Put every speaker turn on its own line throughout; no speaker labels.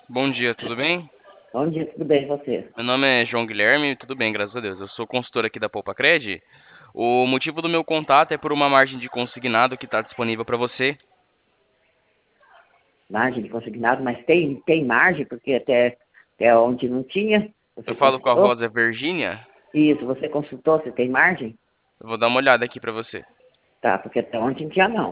Bom dia, tudo bem?
Bom dia, tudo bem, e você?
Meu nome é João Guilherme, tudo bem, graças a Deus. Eu sou consultor aqui da Poupa Cred. O motivo do meu contato é por uma margem de consignado que está disponível para você.
Margem de consignado, mas tem margem, porque até onde não tinha,
Eu
você
falo com a
consultou?
Rosa Virgínia.
Isso, você consultou, você tem margem?
Eu vou dar uma olhada aqui para você.
Tá, porque até onde não tinha, não.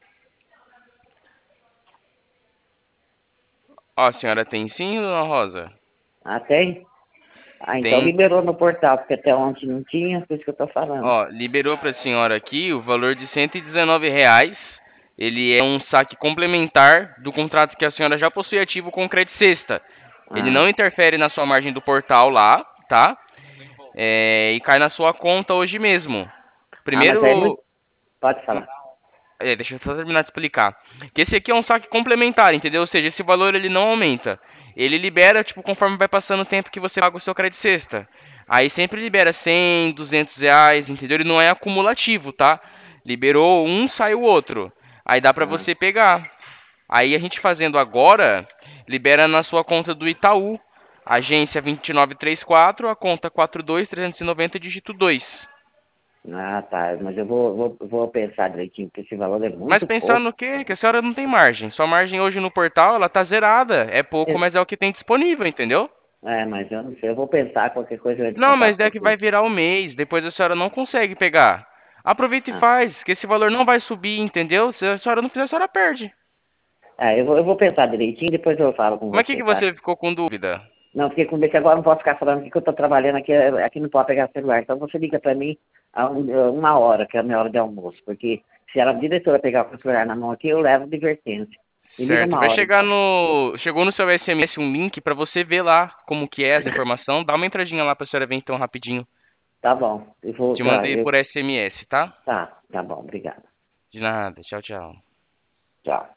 Ó, a senhora tem sim, dona Rosa?
Ah, tem? Ah, então
Tem.
liberou no portal, porque até onde não tinha, por isso que eu tô falando.
Ó, liberou para a senhora aqui o valor de R$ 119. Ele é um saque complementar do contrato que a senhora já possui ativo com o Credit Sexta. Ele não
Ah,
interfere na sua margem do portal lá, tá? E cai na sua conta hoje mesmo.
mas aí é
Primeiro,
muito... Pode falar.
deixa eu só terminar de explicar. Que esse aqui é um saque complementar, entendeu? Ou seja, esse valor ele não aumenta. Ele libera, tipo, conforme vai passando o tempo que você paga o seu crédito sexta. Aí sempre libera 100, R$ 200, entendeu? Ele não é acumulativo, tá? Liberou um, sai o outro. Aí dá pra
Ah,
você pegar. Aí a gente fazendo agora, libera na sua conta do Itaú. Agência 2934, a conta 42390, dígito 2.
tá, mas eu vou pensar direitinho, porque esse valor é
Mas
muito
pensar
pouco.
no quê? Que a senhora não tem margem. Sua margem hoje no portal, ela tá zerada. É pouco,
É,
mas é o que tem disponível, entendeu?
mas eu não sei, eu vou pensar, qualquer coisa eu entro em
Não, mas
contato
é
com
que
você.
vai virar o mês. Depois a senhora não consegue pegar. Aproveita e
Ah,
faz, que esse valor não vai subir, entendeu? Se a senhora não fizer, a senhora perde.
eu vou pensar direitinho, depois eu falo com
Mas o que
você,
que
tá?
você ficou com dúvida?
Não, fiquei com medo que agora não posso ficar falando que eu estou trabalhando aqui, aqui não pode pegar celular. Então você liga para mim a uma hora, que é a minha hora de almoço, porque se a diretora pegar o celular na mão aqui, eu levo advertência. Me liga
Certo.
uma
Vai
hora
chegar
então.
no. Chegou no seu SMS um link pra você ver lá como que é essa informação. Dá uma entradinha lá pra senhora ver então rapidinho.
Tá bom, eu vou,
Te
tá,
mandei por SMS, tá?
tá bom, obrigado.
De nada. Tchau, tchau.
Tchau.